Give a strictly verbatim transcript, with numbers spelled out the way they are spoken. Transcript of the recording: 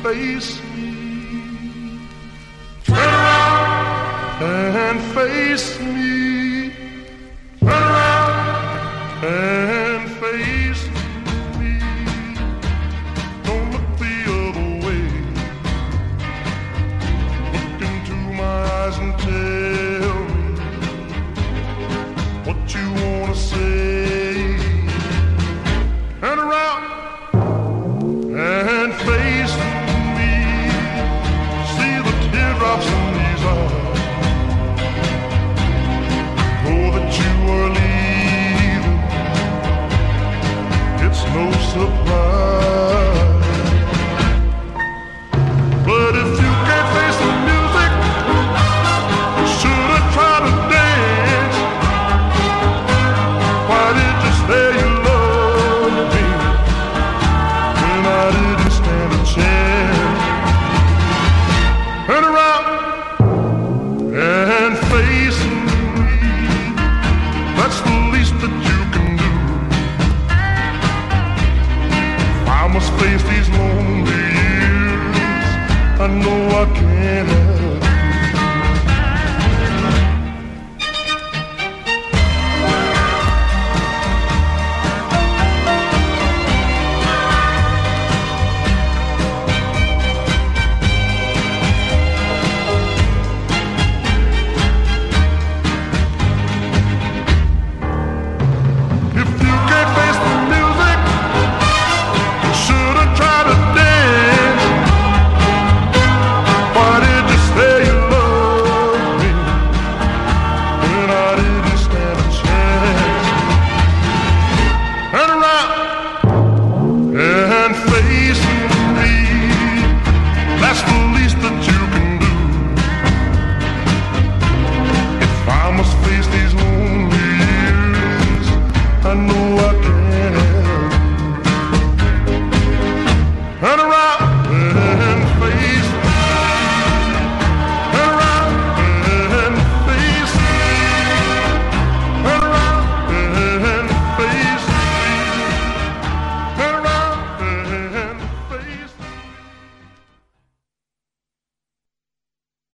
face me. Turn around and face me. Turn around and face me. Don't look the other way. Look into my eyes and tell me what you wanna say. Turn around and face me. See the teardrops in these eyes. Know that you are leaving. It's no surprise. But if you can't face the music, you should have tried to dance. Why did you say you loved me when I didn't stand a chance? Turn around and face me. That's the least that you can do. I must face these lonely years. I know I can't help you. If you can't face the music, you should have tried to dance. Why did you say you loved me when I didn't stand a chance? Turn around and face me. That's the least that you can do. If I must face these lonely years, I know